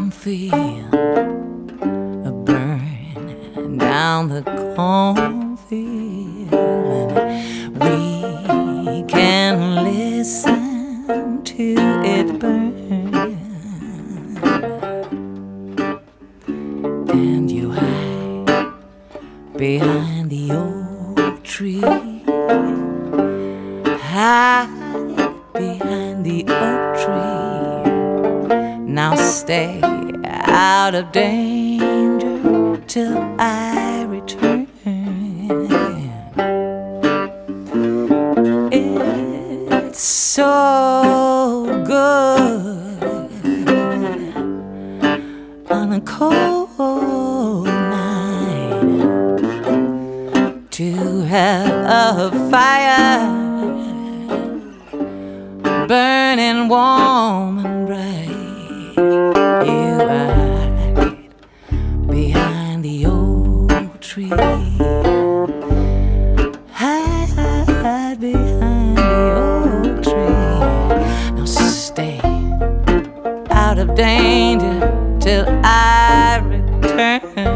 cornfield, burn down the cornfield, and we can listen to it burn. And you hide behind the oak tree, hide behind the oak tree. Now stay out of danger till I return. It's so good on a cold night to have a fire burning warm and bright. You hide behind the oak tree, hide behind the oak tree. Now stay out of danger till I return.